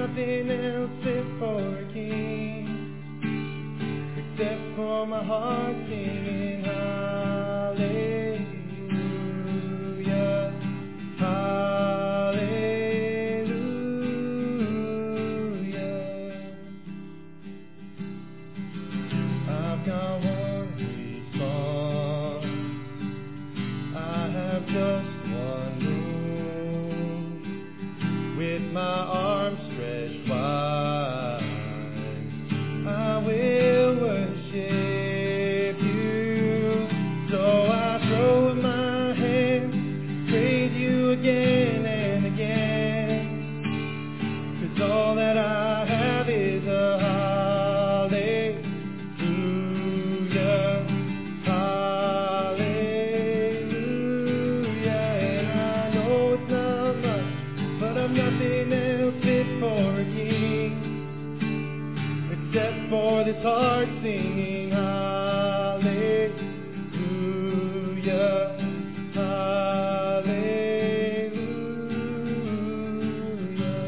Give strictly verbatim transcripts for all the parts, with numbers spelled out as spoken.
nothing else fit for a king, except for my heart singing hallelujah, hallelujah. I've got one response, I have just one move, with my arms stretched wide, I will worship you. So I throw up my hands, praise you again and again, 'cause all that I have is a hallelujah, hallelujah. And I know it's not much, but I'm nothing else fit for a king, except for this heart singing hallelujah, hallelujah.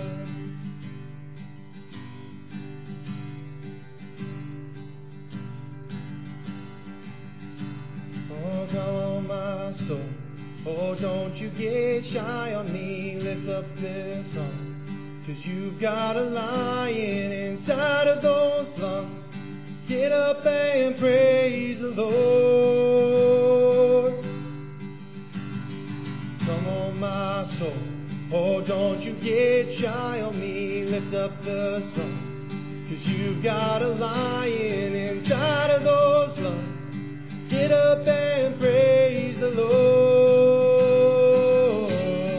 Oh, come on, my soul, oh, don't you get shy on me, lift up this song. 'Cause you've got a lion inside of those lungs. Get up and praise the Lord. Come on, my soul, oh, don't you get shy on me, lift up the song. 'Cause you've got a lion inside of those lungs. Get up and praise the Lord.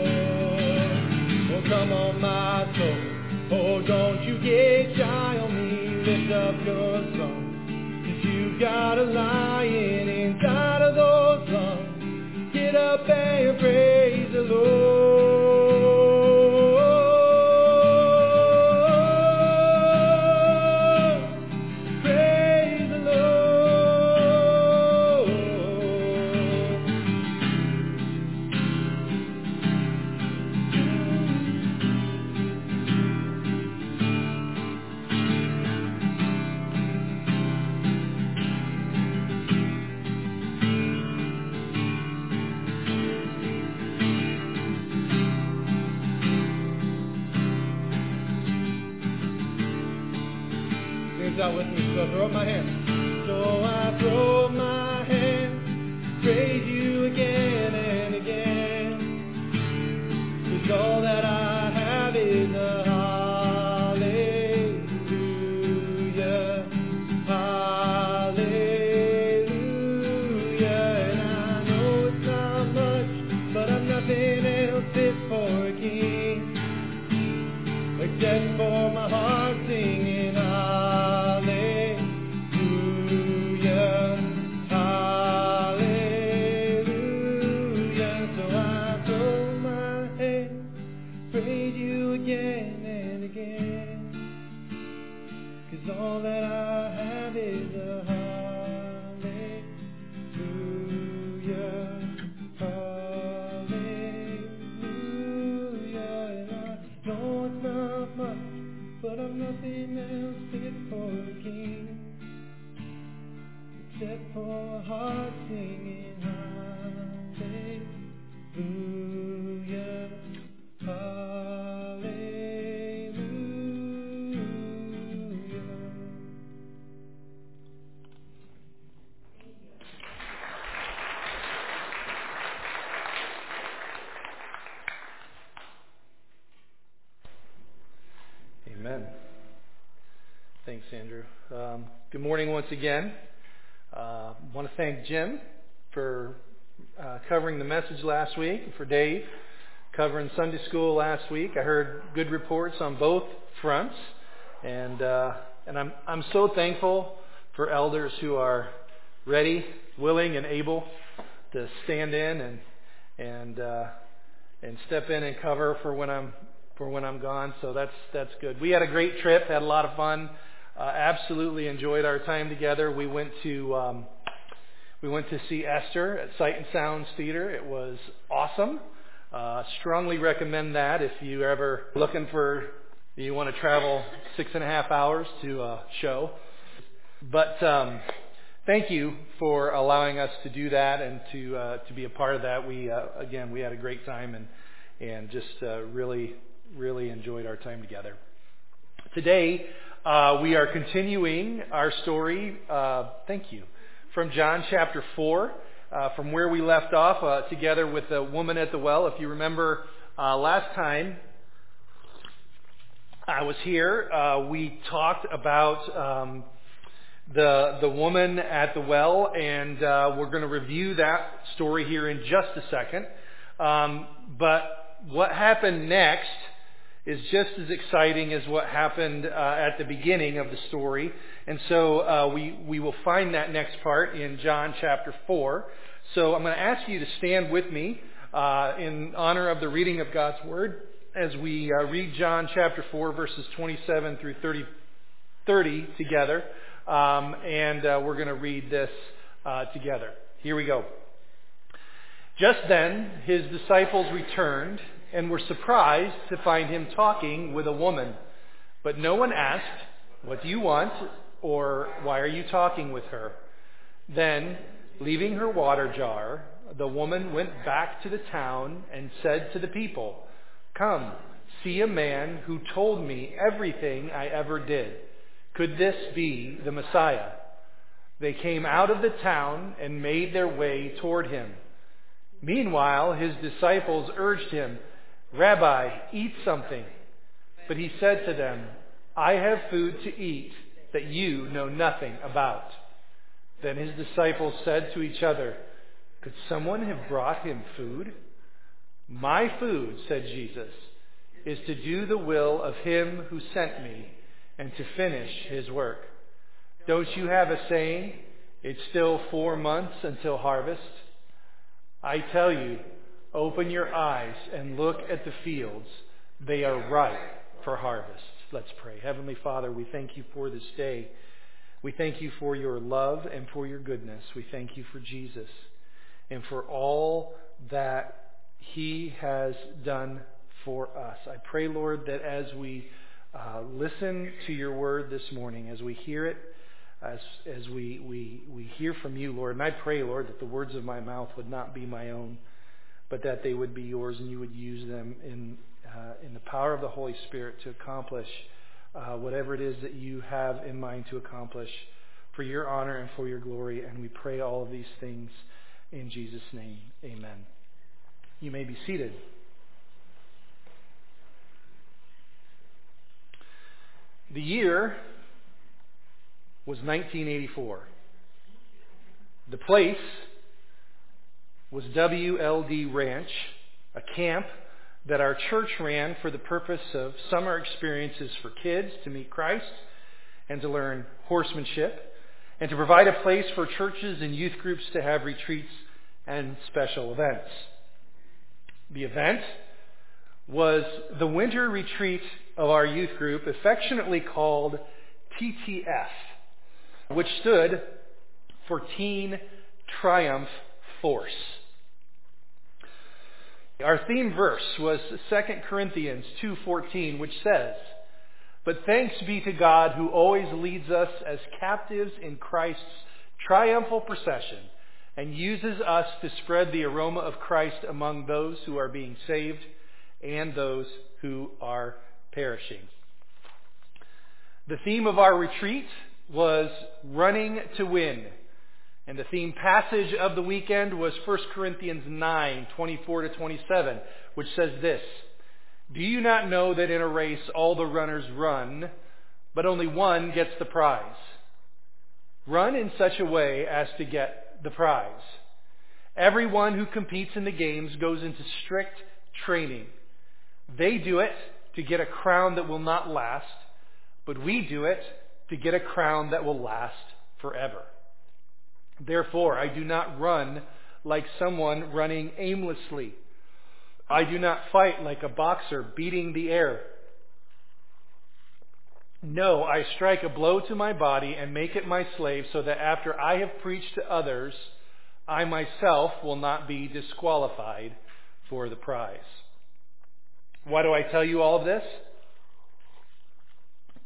Oh, come on, my soul, oh, don't you get shy on me, lift up your song. 'Cause you've got a lion inside of those lungs. Get up and praise the Lord. Praise the Lord. Sing this out with me. So I throw up my hands. So I throw up my hands, praise you again and again. 'Cause all that I have is a hallelujah, hallelujah. And I know it's not much, but I'm nothing else fit for a king, except for my heart singing hallelujah, hallelujah. So I throw my hands, praise you again and again, 'cause all that I have is a hallelujah, hallelujah. And I know it's not much, but I'm nothing else fit for a king, except for a heart singing hallelujah, hallelujah. Amen. Thanks, Andrew. Um, good morning once again. I uh, want to thank Jim for uh, covering the message last week, and for Dave covering Sunday school last week. I heard good reports on both fronts, and uh, and I'm I'm so thankful for elders who are ready, willing, and able to stand in and and uh, and step in and cover for when I'm for when I'm gone. So that's that's good. We had a great trip, had a lot of fun. Uh, absolutely enjoyed our time together. We went to um, we went to see Esther at Sight and Sounds Theater. It was awesome. Uh, strongly recommend that if you're ever looking for You want to travel six and a half hours to a show. But um, thank you for allowing us to do that and to uh, to be a part of that. We uh, again we had a great time and and just uh, really really enjoyed our time together. Today uh, we are continuing our story. Uh, thank you from John chapter four, uh, from where we left off uh, together with the woman at the well. If you remember uh, last time I was here, uh, we talked about Um, the the woman at the well, and uh, we're going to review that story here in just a second. Um, but what happened next is just as exciting as what happened uh, at the beginning of the story, and so uh, we we will find that next part in John chapter four. So I'm going to ask you to stand with me uh, in honor of the reading of God's Word as we uh, read John chapter four, verses twenty-seven through thirty, thirty together. Um, and uh, we're going to read this uh, together. Here we go. Just then, his disciples returned and were surprised to find him talking with a woman. But no one asked, "What do you want?" or "Why are you talking with her?" Then, leaving her water jar, the woman went back to the town and said to the people, "Come, see a man who told me everything I ever did. Could this be the Messiah?" They came out of the town and made their way toward him. Meanwhile, his disciples urged him, "Rabbi, eat something." But he said to them, "I have food to eat that you know nothing about." Then his disciples said to each other, "Could someone have brought him food?" "My food," said Jesus, "is to do the will of him who sent me and to finish his work. Don't you have a saying, 'It's still four months until harvest'? I tell you, open your eyes and look at the fields. They are ripe for harvest." Let's pray. Heavenly Father, we thank you for this day. We thank you for your love and for your goodness. We thank you for Jesus and for all that he has done for us. I pray, Lord, that as we Uh, listen to your word this morning, as we hear it, as as we, we we hear from you, Lord. And I pray, Lord, that the words of my mouth would not be my own, but that they would be yours, and you would use them in uh, in the power of the Holy Spirit to accomplish uh, whatever it is that you have in mind to accomplish for your honor and for your glory. And we pray all of these things in Jesus' name. Amen. You may be seated. The year was nineteen eighty-four. The place was W L D Ranch, a camp that our church ran for the purpose of summer experiences for kids to meet Christ and to learn horsemanship, and to provide a place for churches and youth groups to have retreats and special events. The event was the winter retreat of our youth group, affectionately called T T F, which stood for Teen Triumph Force. Our theme verse was Second Corinthians two fourteen, which says, "But thanks be to God who always leads us as captives in Christ's triumphal procession and uses us to spread the aroma of Christ among those who are being saved and those who are perishing." The theme of our retreat was running to win. And the theme passage of the weekend was First Corinthians nine, twenty-four to twenty-seven, which says this, "Do you not know that in a race all the runners run, but only one gets the prize? Run in such a way as to get the prize. Everyone who competes in the games goes into strict training. They do it to get a crown that will not last, but we do it to get a crown that will last forever. Therefore, I do not run like someone running aimlessly. I do not fight like a boxer beating the air. No, I strike a blow to my body and make it my slave, so that after I have preached to others, I myself will not be disqualified for the prize." Why do I tell you all of this?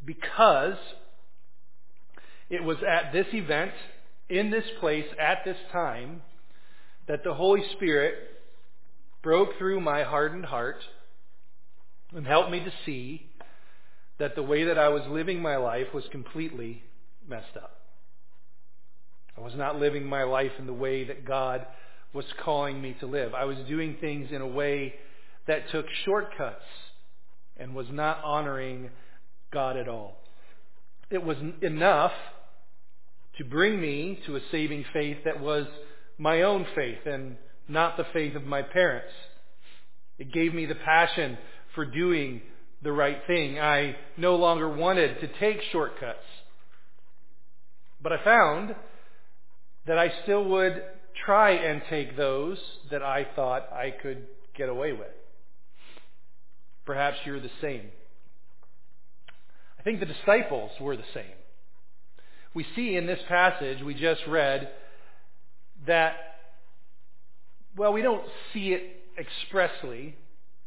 because it was at this event, in this place, at this time, that the Holy Spirit broke through my hardened heart and helped me to see that the way that I was living my life was completely messed up. I was not living my life in the way that God was calling me to live. I was doing things in a way that took shortcuts and was not honoring God at all. It was enough to bring me to a saving faith that was my own faith and not the faith of my parents. It gave me the passion for doing the right thing. I no longer wanted to take shortcuts. But I found that I still would try and take those that I thought I could get away with. Perhaps you're the same. I think the disciples were the same. We see in this passage we just read that, well, we don't see it expressly,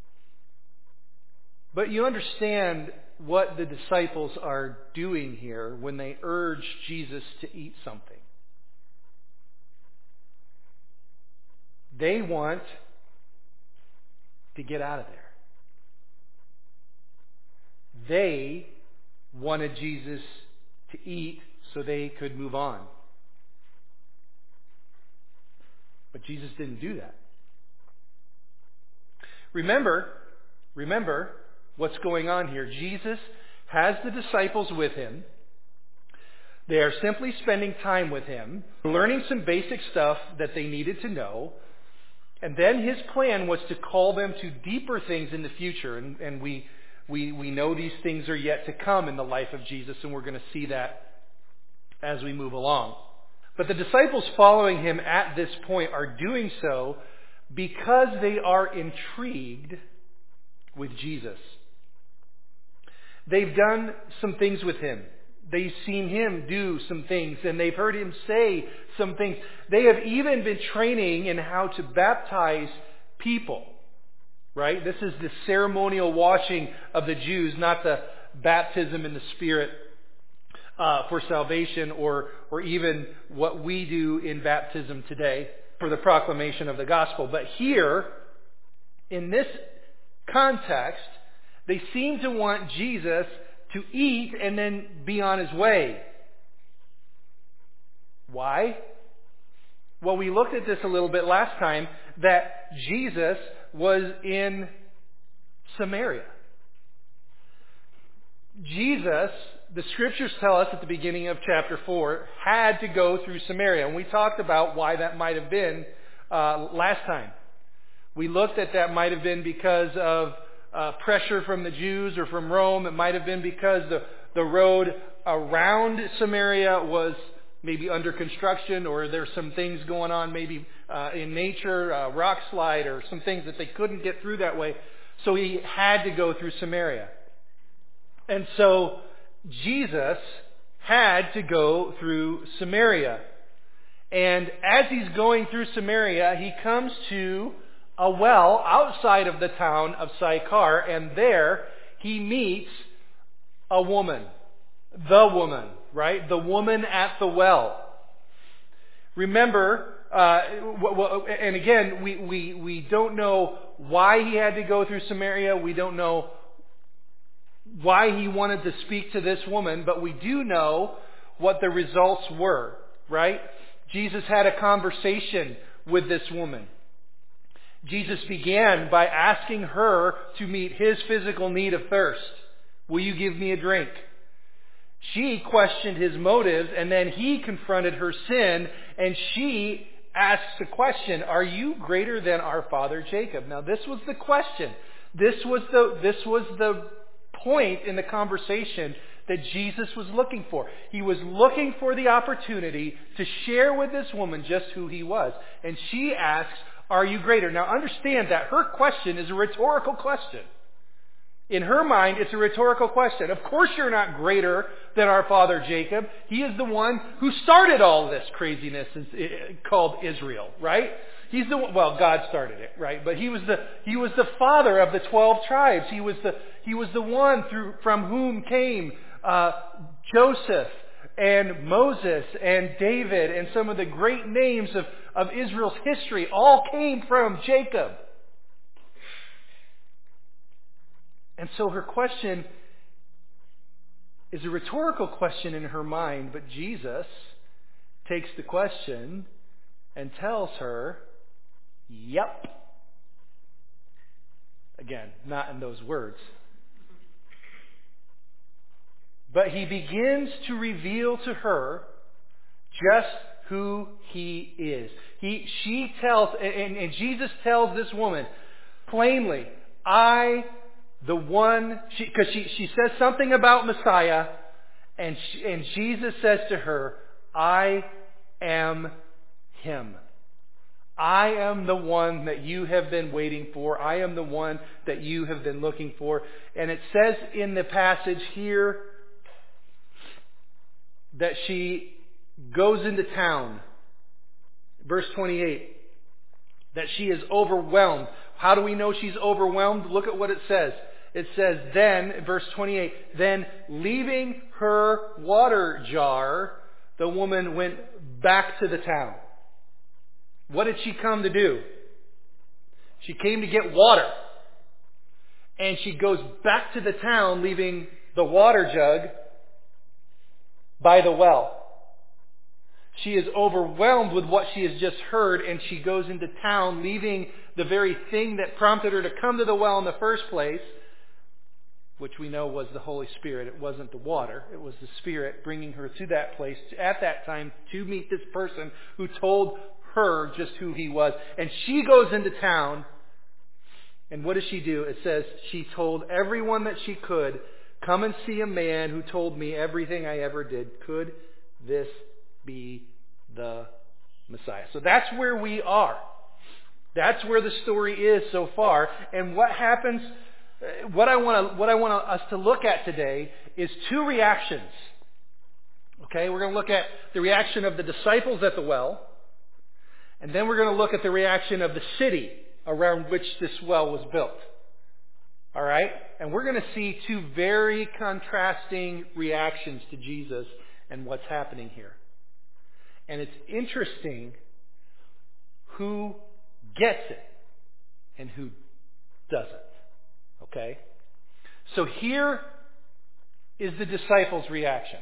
but you understand what the disciples are doing here when they urge Jesus to eat something. They want to get out of there. They wanted Jesus to eat so they could move on. But Jesus didn't do that. Remember, remember what's going on here. Jesus has the disciples with him. They are simply spending time with him, learning some basic stuff that they needed to know. And then his plan was to call them to deeper things in the future. And, and we, we, we know these things are yet to come in the life of Jesus, and we're going to see that as we move along. But the disciples following him at this point are doing so because they are intrigued with Jesus. They've done some things with him. They've seen him do some things, and they've heard him say some things. They have even been training in how to baptize people, right? This is the ceremonial washing of the Jews, not the baptism in the Spirit uh, for salvation, or or even what we do in baptism today for the proclamation of the gospel. But here, in this context, they seem to want Jesus to eat and then be on his way. Why? Well, we looked at this a little bit last time, that Jesus was in Samaria. Jesus, the scriptures tell us at the beginning of chapter four, had to go through Samaria. And we talked about why that might have been uh, last time. We looked at that might have been because of Uh, pressure from the Jews or from Rome. It might have been because the, the road around Samaria was maybe under construction, or there's some things going on maybe uh, in nature, uh, rock slide, or some things that they couldn't get through that way. So he had to go through Samaria. And so Jesus had to go through Samaria. And as he's going through Samaria, he comes to a well outside of the town of Sychar, and there he meets a woman. The woman, right? The woman at the well. Remember, uh, and again, we, we, we don't know why he had to go through Samaria. We don't know why he wanted to speak to this woman, but we do know what the results were, right? Jesus had a conversation with this woman. Jesus began by asking her to meet his physical need of thirst. Will you give me a drink? She questioned his motives, and then he confronted her sin, and she asks the question, are you greater than our father Jacob? Now this was the question. This was the, this was the point in the conversation that Jesus was looking for. He was looking for the opportunity to share with this woman just who he was. And she asks, are you greater? Now understand that her question is a rhetorical question. In her mind, it's a rhetorical question. Of course you're not greater than our father Jacob. He is the one who started all this craziness called Israel, right? He's the one, well, God started it, right? But he was the he was the father of the twelve tribes. He was the he was the one through from whom came uh, Joseph and Moses and David and some of the great names of, of Israel's history all came from Jacob. And so her question is a rhetorical question in her mind, but Jesus takes the question and tells her, yep. Again, not in those words. But he begins to reveal to her just who he is. He, she tells, and, and Jesus tells this woman plainly, I, the one, because she, she, she says something about Messiah, and, she, and Jesus says to her, I am him. I am the one that you have been waiting for. I am the one that you have been looking for. And it says in the passage here that she goes into town. Verse twenty-eight. That she is overwhelmed. How do we know she's overwhelmed? Look at what it says. It says then, verse twenty-eight, then leaving her water jar, the woman went back to the town. What did she come to do? She came to get water. And she goes back to the town, leaving the water jug by the well. She is overwhelmed with what she has just heard, and she goes into town, leaving the very thing that prompted her to come to the well in the first place, which we know was the Holy Spirit. It wasn't the water. It was the Spirit bringing her to that place at that time to meet this person who told her just who he was. And she goes into town, and what does she do? It says she told everyone that she could, come and see a man who told me everything I ever did. Could this be the Messiah? So that's where we are. That's where the story is so far. And what happens, what I want to, what I want us to look at today is two reactions. Okay, we're going to look at the reaction of the disciples at the well, and then we're going to look at the reaction of the city around which this well was built. All right? And we're going to see two very contrasting reactions to Jesus and what's happening here. And it's interesting who gets it and who doesn't. Okay? So here is the disciples' reaction.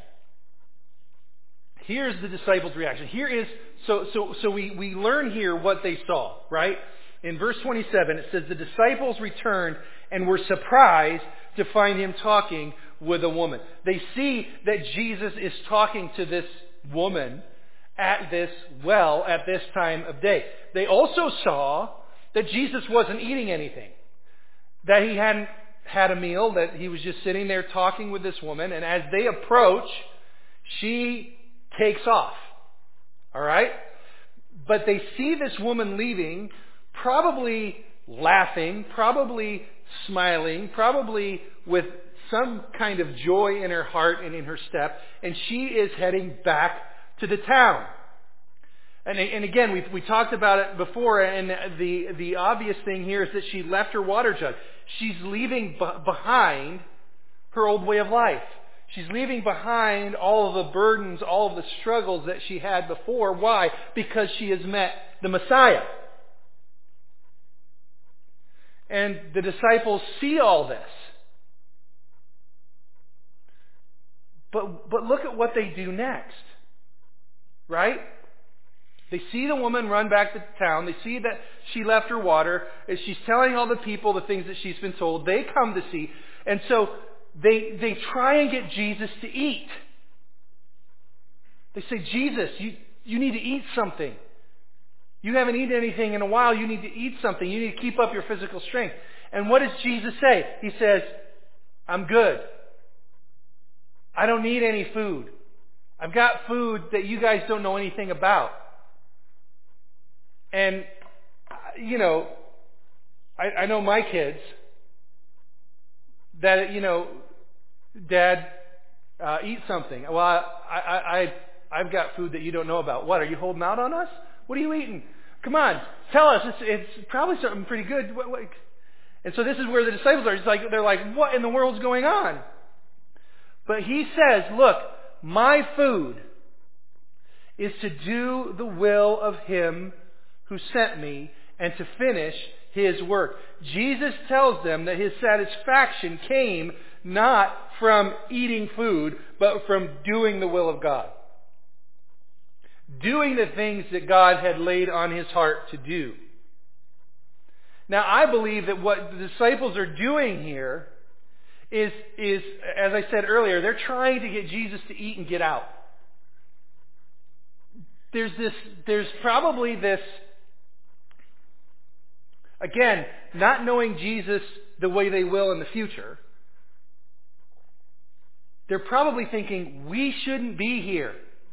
Here's the disciples' reaction. Here is, so so so we, we learn here what they saw, right? In verse twenty-seven, it says, the disciples returned and were surprised to find him talking with a woman. They see that Jesus is talking to this woman at this well at this time of day. They also saw that Jesus wasn't eating anything, that he hadn't had a meal, that he was just sitting there talking with this woman, and as they approach, she takes off. All right? But they see this woman leaving, probably laughing, probably smiling, probably with some kind of joy in her heart and in her step, and she is heading back to the town. And, and again, we we talked about it before, and the the obvious thing here is that she left her water jug. She's leaving b- behind her old way of life. She's leaving behind all of the burdens, all of the struggles that she had before. Why? Because she has met the Messiah. And the disciples see all this. But, but look at what they do next. Right? They see the woman run back to town. They see that she left her water. As she's telling all the people the things that she's been told, they come to see. And so they they try and get Jesus to eat. They say, Jesus, you, you need to eat something. You haven't eaten anything in a while. You need to eat something. You need to keep up your physical strength. And what does Jesus say? He says, I'm good. I don't need any food. I've got food that you guys don't know anything about. And, you know, I, I know my kids that, you know, Dad, uh, eat something. Well, I, I, I, I've got food that you don't know about. What, are you holding out on us? What are you eating? Come on, tell us. It's, it's probably something pretty good. What, what? And so this is where the disciples are. It's like, they're like, what in the world's going on? But he says, look, my food is to do the will of him who sent me and to finish his work. Jesus tells them that his satisfaction came not from eating food, but from doing the will of God. Doing the things that God had laid on his heart to do. Now, I believe that what the disciples are doing here is, is, as I said earlier, they're trying to get Jesus to eat and get out. There's this, there's probably this, again, not knowing Jesus the way they will in the future. They're probably thinking, we shouldn't be here.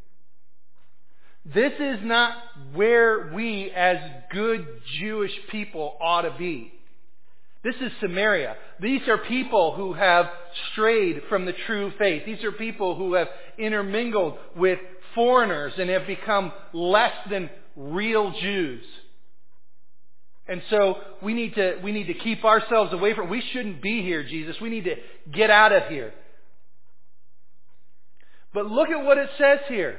This is not where we as good Jewish people ought to be. This is Samaria. These are people who have strayed from the true faith. These are people who have intermingled with foreigners and have become less than real Jews. And so we need to, we need to keep ourselves away from, we shouldn't be here, Jesus. We need to get out of here. But look at what it says here.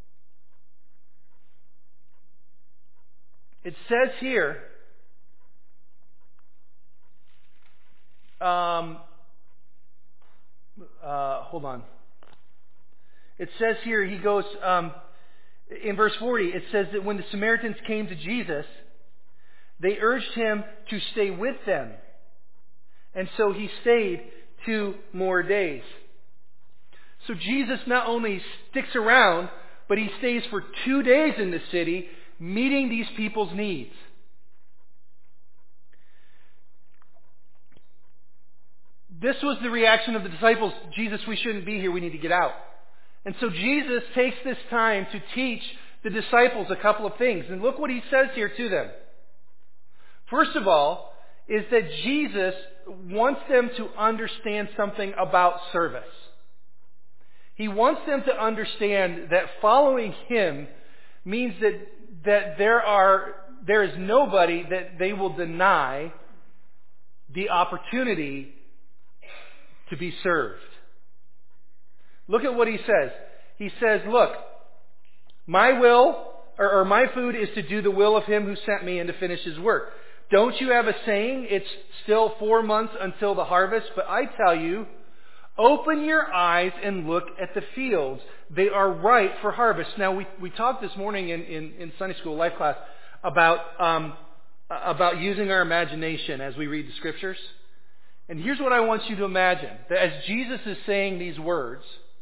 It says here, um, uh, hold on. It says here, he goes, um, in verse forty, it says that when the Samaritans came to Jesus, they urged him to stay with them. And so he stayed two more days. So Jesus not only sticks around, but he stays for two days in the city, meeting these people's needs. This was the reaction of the disciples. Jesus, we shouldn't be here. We need to get out. And so Jesus takes this time to teach the disciples a couple of things. And look what he says here to them. First of all, is that Jesus wants them to understand something about service. He wants them to understand that following him means that, that there are, there is nobody that they will deny the opportunity to be served. Look at what he says. He says, look, my will, or, or my food is to do the will of him who sent me and to finish his work. Don't you have a saying, it's still four months until the harvest? But I tell you, open your eyes and look at the fields. They are ripe for harvest. Now, we, we talked this morning in, in, in Sunday school life class about, um, about using our imagination as we read the scriptures. And here's what I want you to imagine. That as Jesus is saying these words,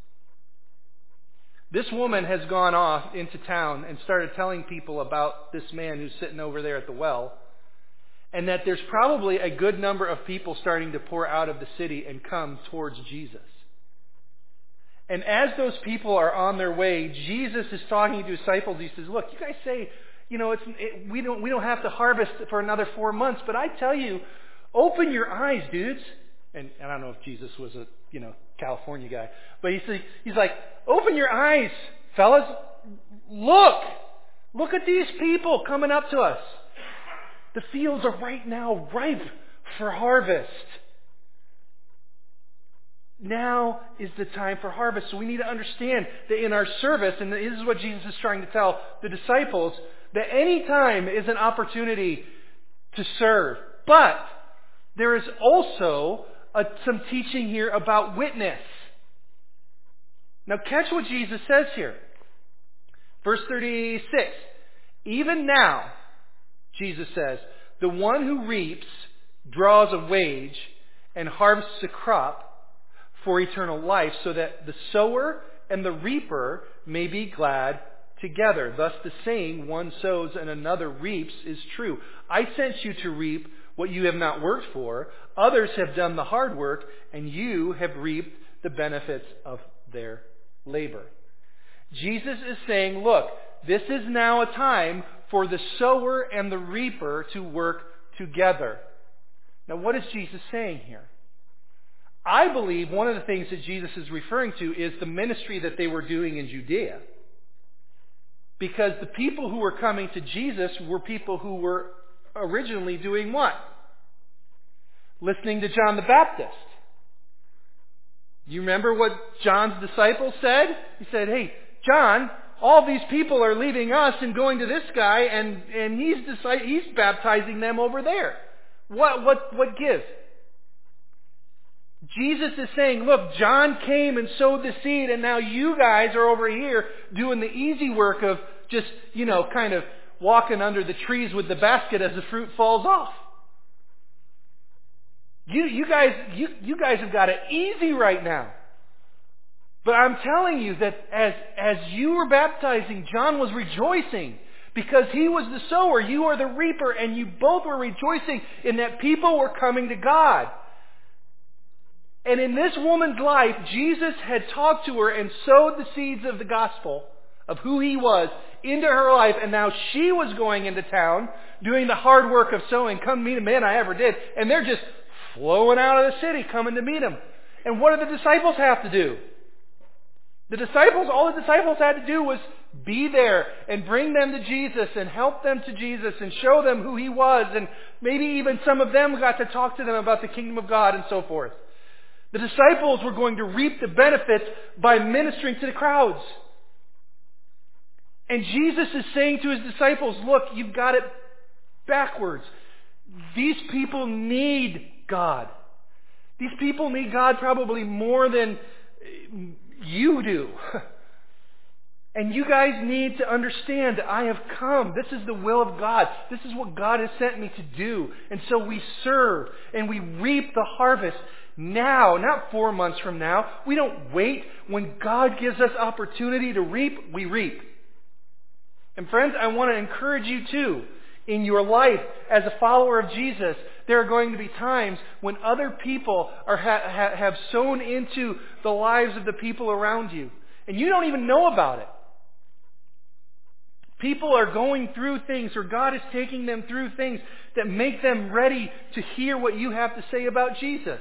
this woman has gone off into town and started telling people about this man who's sitting over there at the well. And that there's probably a good number of people starting to pour out of the city and come towards Jesus. And as those people are on their way, Jesus is talking to his disciples. He says, look, you guys say, you know, it's, it, we don't we don't have to harvest for another four months. But I tell you, open your eyes, dudes. And, and I don't know if Jesus was a, you know, California guy. But he's, he's like, open your eyes, fellas. Look. Look at these people coming up to us. The fields are right now ripe for harvest. Now is the time for harvest. So we need to understand that in our service, and this is what Jesus is trying to tell the disciples, that any time is an opportunity to serve. But there is also a, some teaching here about witness. Now catch what Jesus says here. Verse thirty-six. Even now, Jesus says, the one who reaps draws a wage and harvests a crop for eternal life, so that the sower and the reaper may be glad together. Thus the saying, one sows and another reaps, is true. I sent you to reap what you have not worked for. Others have done the hard work, and you have reaped the benefits of their labor. Jesus is saying, look, this is now a time for the sower and the reaper to work together. Now, what is Jesus saying here? I believe one of the things that Jesus is referring to is the ministry that they were doing in Judea. Because the people who were coming to Jesus were people who were originally doing what? Listening to John the Baptist. You remember what John's disciples said? He said, hey, John, all these people are leaving us and going to this guy, and, and he's deci- he's baptizing them over there. What, what, what gives? Jesus is saying, look, John came and sowed the seed, and now you guys are over here doing the easy work of just, you know, kind of walking under the trees with the basket as the fruit falls off. You, you guys, you, you guys have got it easy right now. But I'm telling you that as, as you were baptizing, John was rejoicing because he was the sower, you are the reaper, and you both were rejoicing in that people were coming to God. And in this woman's life, Jesus had talked to her and sowed the seeds of the gospel of who he was into her life. And now she was going into town doing the hard work of sowing. Come meet a man I ever did. And they're just flowing out of the city coming to meet him. And what did the disciples have to do? The disciples, all the disciples had to do was be there and bring them to Jesus and help them to Jesus and show them who he was. And maybe even some of them got to talk to them about the kingdom of God and so forth. The disciples were going to reap the benefits by ministering to the crowds. And Jesus is saying to his disciples, look, you've got it backwards. These people need God. These people need God probably more than you do. And you guys need to understand, I have come. This is the will of God. This is what God has sent me to do. And so we serve and we reap the harvest now, not four months from now. We don't wait. When God gives us opportunity to reap, we reap. And friends, I want to encourage you too. In your life as a follower of Jesus, there are going to be times when other people are ha- ha- have sown into the lives of the people around you. And you don't even know about it. People are going through things, or God is taking them through things that make them ready to hear what you have to say about Jesus.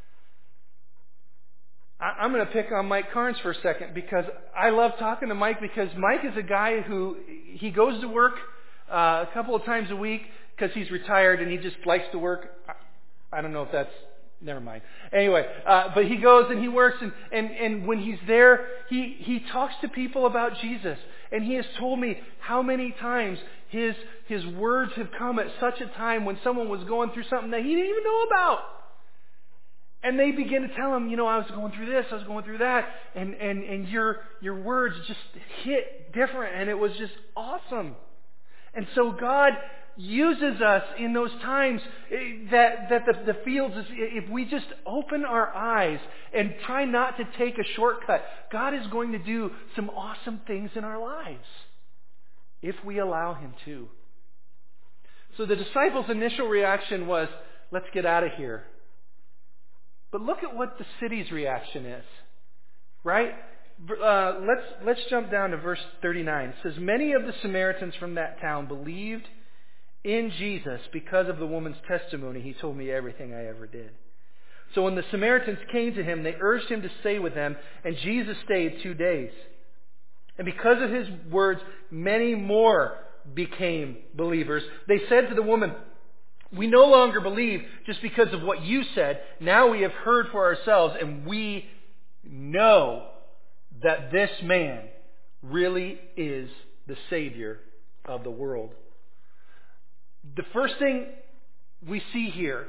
I'm going to pick on Mike Carnes for a second because I love talking to Mike because Mike is a guy who, he goes to work uh, a couple of times a week because he's retired and he just likes to work. I don't know if that's, never mind. Anyway, uh, but he goes and he works and, and, and when he's there, he, he talks to people about Jesus. And he has told me how many times his, his words have come at such a time when someone was going through something that he didn't even know about. And they begin to tell him, you know, I was going through this, I was going through that, and, and, and your, your words just hit different, and it was just awesome. And so God uses us in those times that, that the, the fields, if we just open our eyes and try not to take a shortcut, God is going to do some awesome things in our lives if we allow Him to. So the disciples' initial reaction was, let's get out of here. But look at what the city's reaction is, right? Uh, let's let's jump down to verse thirty-nine. It says, many of the Samaritans from that town believed in Jesus because of the woman's testimony. He told me everything I ever did. So when the Samaritans came to him, they urged him to stay with them, and Jesus stayed two days. And because of his words, many more became believers. They said to the woman, we no longer believe just because of what you said. Now we have heard for ourselves, and we know that this man really is the Savior of the world. The first thing we see here,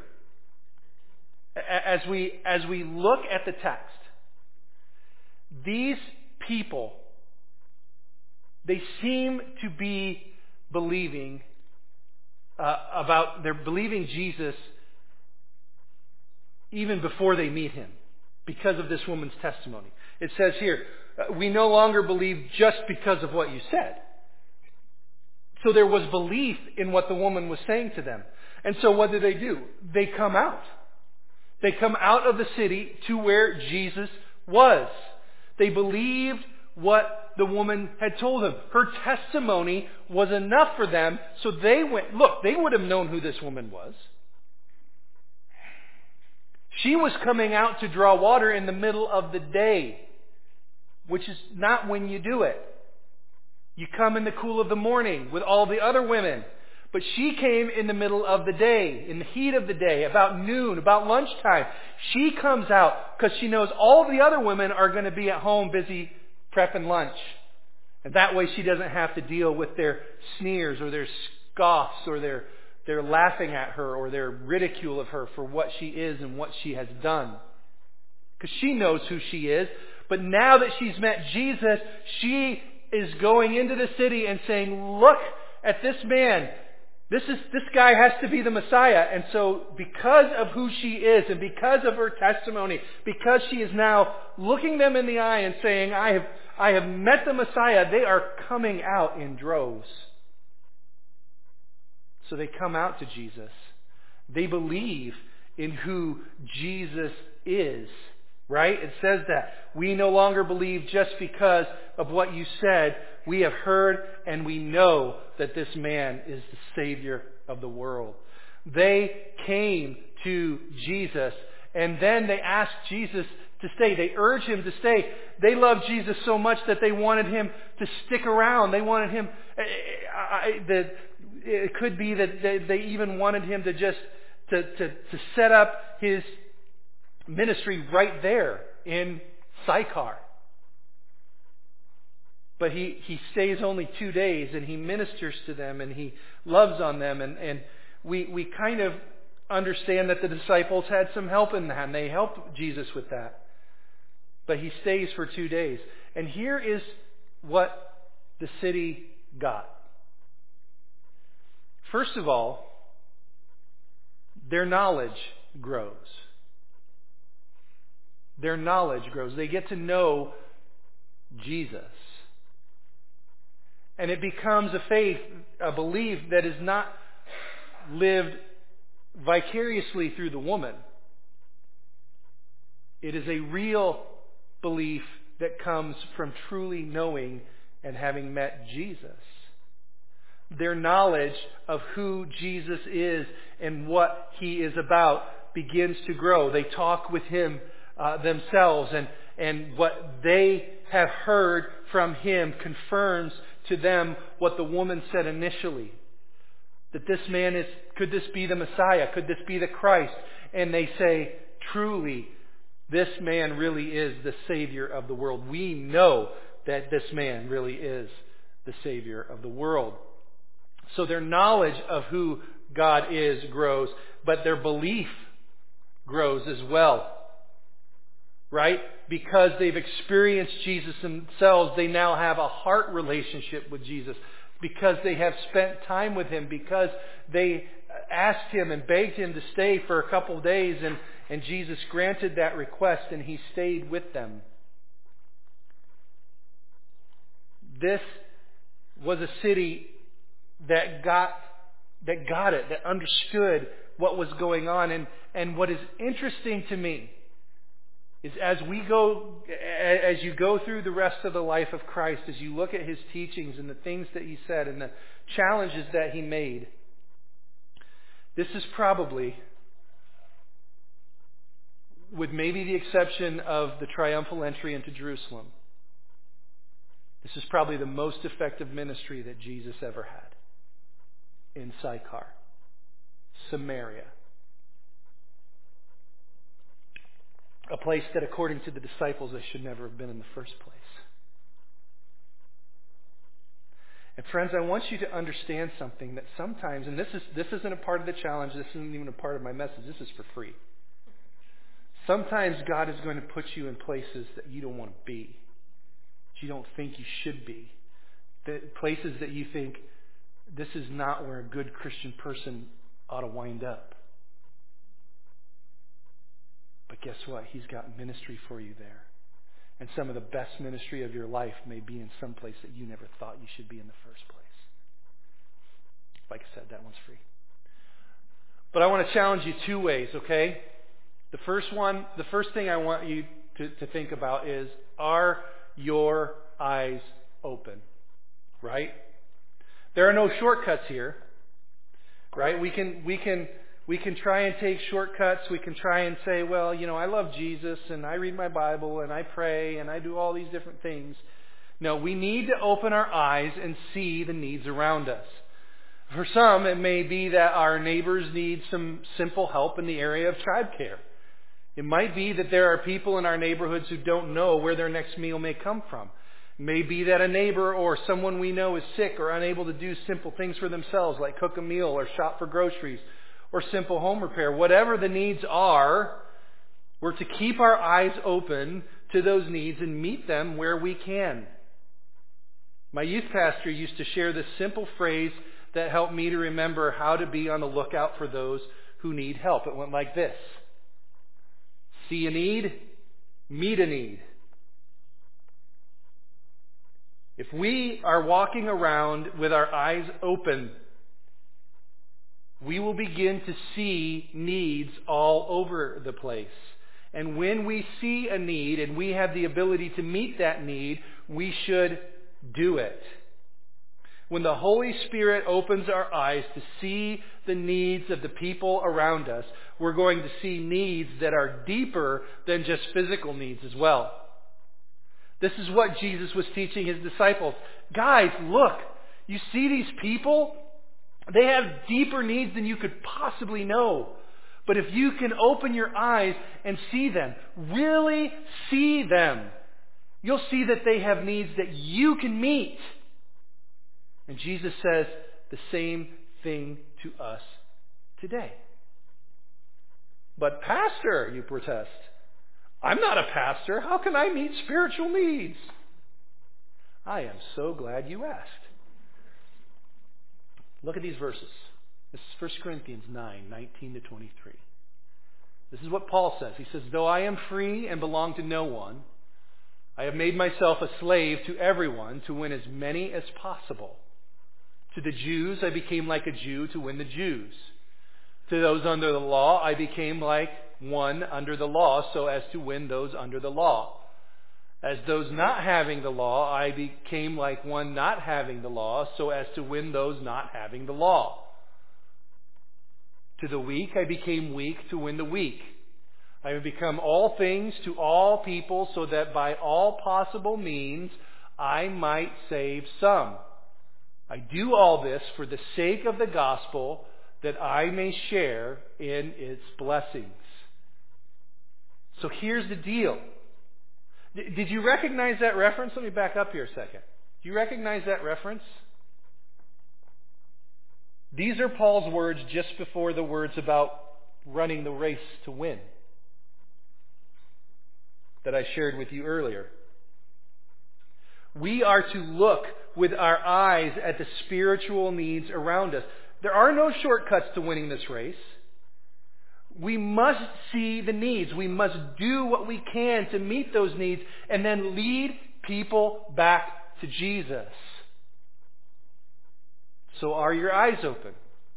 as we, as we look at the text, these people, they seem to be believing Uh, about, they're believing Jesus even before they meet Him because of this woman's testimony. It says here, we no longer believe just because of what you said. So there was belief in what the woman was saying to them. And so what do they do? They come out. They come out of the city to where Jesus was. They believed what the woman had told them. Her testimony was enough for them, so they went, look, they would have known who this woman was. She was coming out to draw water in the middle of the day, which is not when you do it. You come in the cool of the morning with all the other women. But she came in the middle of the day, in the heat of the day, about noon, about lunchtime. She comes out because she knows all of the other women are going to be at home busy prepping lunch. And that way she doesn't have to deal with their sneers or their scoffs or their, their laughing at her or their ridicule of her for what she is and what she has done. Because she knows who she is. But now that she's met Jesus, she is going into the city and saying, look at this man. This is this guy has to be the Messiah. And so because of who she is and because of her testimony, because she is now looking them in the eye and saying, I have I have met the Messiah, they are coming out in droves. So they come out to Jesus. They believe in who Jesus is. Right? It says that. We no longer believe just because of what you said. We have heard and we know that this man is the Savior of the world. They came to Jesus and then they asked Jesus to stay. They urged him to stay. They loved Jesus so much that they wanted him to stick around. They wanted him, that it could be that they even wanted him to just, to, to, to set up his ministry right there in Sychar. But he, he stays only two days and he ministers to them and he loves on them. And, and we, we kind of understand that the disciples had some help in that and they helped Jesus with that. But he stays for two days. And here is what the city got. First of all, their knowledge grows. Their knowledge grows. They get to know Jesus. And it becomes a faith, a belief that is not lived vicariously through the woman. It is a real belief that comes from truly knowing and having met Jesus. Their knowledge of who Jesus is and what he is about begins to grow. They talk with him uh, themselves, and, and what they have heard from him confirms to them what the woman said initially. That this man is, could this be the Messiah? Could this be the Christ? And they say, truly, this man really is the Savior of the world. We know that this man really is the Savior of the world. So their knowledge of who God is grows, but their belief grows as well. Right? Because they've experienced Jesus themselves, they now have a heart relationship with Jesus. Because they have spent time with him, because they asked him and begged him to stay for a couple of days, and, and Jesus granted that request and he stayed with them. This was a city that got that got it, that understood what was going on. And, and what is interesting to me is as we go, as you go through the rest of the life of Christ, as you look at his teachings and the things that he said and the challenges that he made, this is probably, with maybe the exception of the triumphal entry into Jerusalem, this is probably the most effective ministry that Jesus ever had in Sychar, Samaria. A place that, according to the disciples, they should never have been in the first place. And friends, I want you to understand something that sometimes, and this is this isn't a part of the challenge, this isn't even a part of my message, this is for free. Sometimes God is going to put you in places that you don't want to be, that you don't think you should be, that places that you think, this is not where a good Christian person ought to wind up. But guess what? He's got ministry for you there. And some of the best ministry of your life may be in some place that you never thought you should be in the first place. Like I said, that one's free. But I want to challenge you two ways, okay? The first one, the first thing I want you to, to think about is, are your eyes open? Right? There are no shortcuts here. Right? We can, we can, We can try and take shortcuts. We can try and say, well, you know, I love Jesus and I read my Bible and I pray and I do all these different things. No, we need to open our eyes and see the needs around us. For some, it may be that our neighbors need some simple help in the area of childcare. It might be that there are people in our neighborhoods who don't know where their next meal may come from. It may be that a neighbor or someone we know is sick or unable to do simple things for themselves, like cook a meal or shop for groceries or simple home repair. Whatever the needs are, we're to keep our eyes open to those needs and meet them where we can. My youth pastor used to share this simple phrase that helped me to remember how to be on the lookout for those who need help. It went like this: see a need, meet a need. If we are walking around with our eyes open, we will begin to see needs all over the place. And when we see a need and we have the ability to meet that need, we should do it. When the Holy Spirit opens our eyes to see the needs of the people around us, we're going to see needs that are deeper than just physical needs as well. This is what Jesus was teaching his disciples. Guys, look, you see these people? They have deeper needs than you could possibly know. But if you can open your eyes and see them, really see them, you'll see that they have needs that you can meet. And Jesus says the same thing to us today. But pastor, you protest, I'm not a pastor. How can I meet spiritual needs? I am so glad you asked. Look at these verses. This is First Corinthians nine, nineteen to twenty-three. This is what Paul says. He says, though I am free and belong to no one, I have made myself a slave to everyone to win as many as possible. To the Jews, I became like a Jew to win the Jews. To those under the law, I became like one under the law so as to win those under the law. As those not having the law, I became like one not having the law so as to win those not having the law. To the weak, I became weak to win the weak. I have become all things to all people so that by all possible means I might save some. I do all this for the sake of the gospel, that I may share in its blessings. So here's the deal. D- did you recognize that reference? Let me back up here a second. Do you recognize that reference? These are Paul's words just before the words about running the race to win that I shared with you earlier. We are to look with our eyes at the spiritual needs around us. There are no shortcuts to winning this race. We must see the needs. We must do what we can to meet those needs and then lead people back to Jesus. So are your eyes open?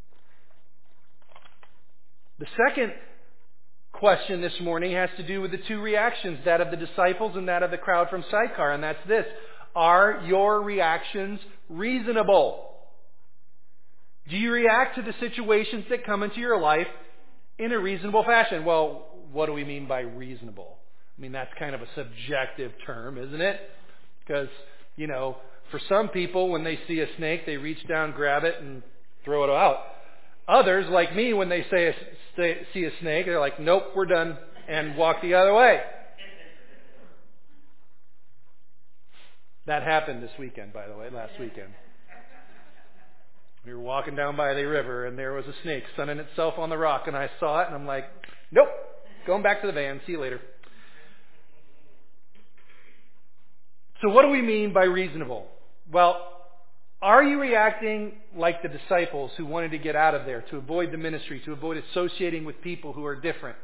The second question this morning has to do with the two reactions, that of the disciples and that of the crowd from Sychar, and that's this. Are your reactions reasonable? Do you react to the situations that come into your life in a reasonable fashion? Well, what do we mean by reasonable? I mean, that's kind of a subjective term, isn't it? Because, you know, for some people, when they see a snake, they reach down, grab it, and throw it out. Others, like me, when they say a, see a snake, they're like, nope, we're done, and walk the other way. That happened this weekend, by the way, last weekend. We were walking down by the river, and there was a snake sunning itself on the rock, and I saw it, and I'm like, nope, going back to the van, see you later. So what do we mean by reasonable? Well, are you reacting like the disciples who wanted to get out of there, to avoid the ministry, to avoid associating with people who are different?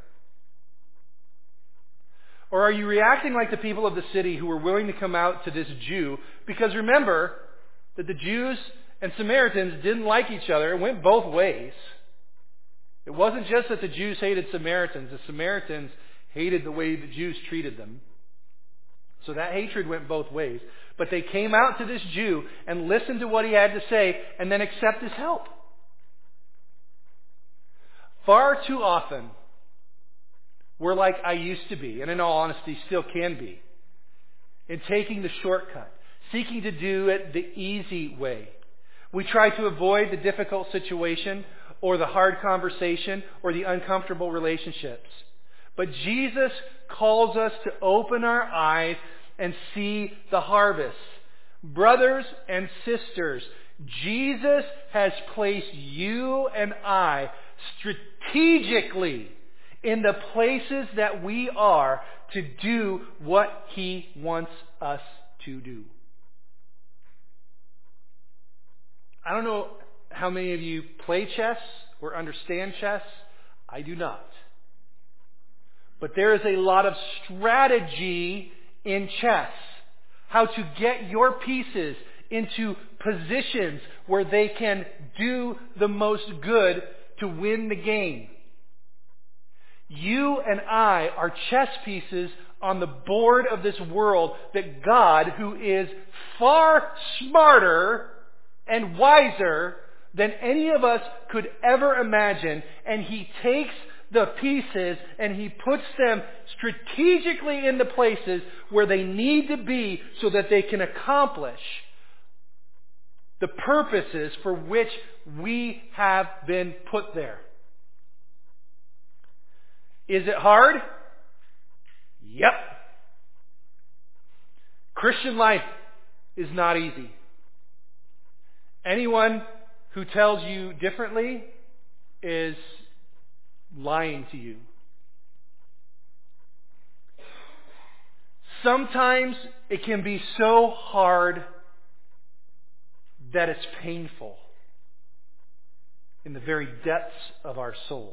Or are you reacting like the people of the city who were willing to come out to this Jew? Because remember that the Jews and Samaritans didn't like each other. It went both ways. It wasn't just that the Jews hated Samaritans. The Samaritans hated the way the Jews treated them. So that hatred went both ways. But they came out to this Jew and listened to what he had to say and then accept his help. Far too often, we're like I used to be, and in all honesty still can be, in taking the shortcut, seeking to do it the easy way. We try to avoid the difficult situation or the hard conversation or the uncomfortable relationships. But Jesus calls us to open our eyes and see the harvest. Brothers and sisters, Jesus has placed you and I strategically in the places that we are to do what He wants us to do. I don't know how many of you play chess or understand chess. I do not. But there is a lot of strategy in chess. How to get your pieces into positions where they can do the most good to win the game. You and I are chess pieces on the board of this world that God, who is far smarter and wiser than any of us could ever imagine, and He takes the pieces and He puts them strategically in the places where they need to be so that they can accomplish the purposes for which we have been put there. Is it hard? Yep. Christian life is not easy. Anyone who tells you differently is lying to you. Sometimes it can be so hard that it's painful in the very depths of our souls.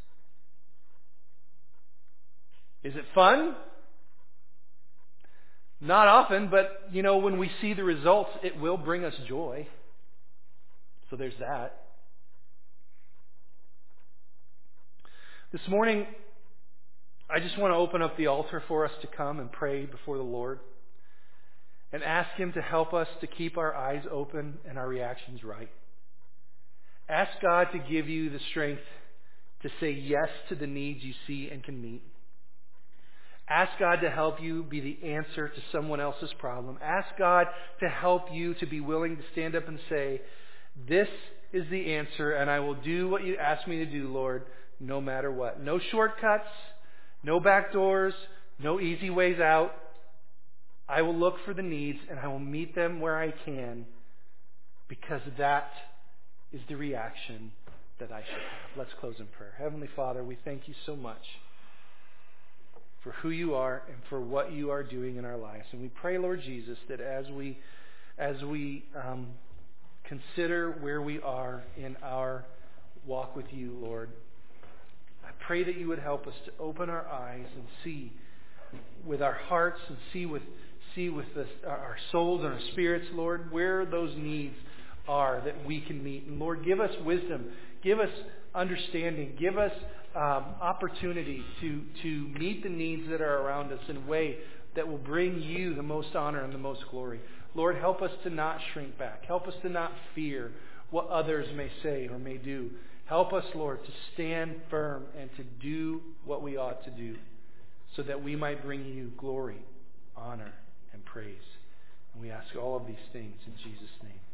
Is it fun? Not often, but you know, when we see the results, it will bring us joy. So there's that. This morning, I just want to open up the altar for us to come and pray before the Lord and ask Him to help us to keep our eyes open and our reactions right. Ask God to give you the strength to say yes to the needs you see and can meet. Ask God to help you be the answer to someone else's problem. Ask God to help you to be willing to stand up and say, this is the answer, and I will do what you ask me to do, Lord, no matter what. No shortcuts, no back doors, no easy ways out. I will look for the needs, and I will meet them where I can, because that is the reaction that I should have. Let's close in prayer. Heavenly Father, we thank you so much for who you are and for what you are doing in our lives. And we pray, Lord Jesus, that as we as we um, consider where we are in our walk with you, Lord, I pray that you would help us to open our eyes and see with our hearts and see with see with the, our souls and our spirits, Lord, where those needs are that we can meet. And Lord, give us wisdom, give us understanding, give us um, opportunity to to meet the needs that are around us in a way that will bring you the most honor and the most glory. Lord, help us to not shrink back. Help us to not fear what others may say or may do. Help us, Lord, to stand firm and to do what we ought to do so that we might bring you glory, honor, and praise. And we ask all of these things in Jesus' name.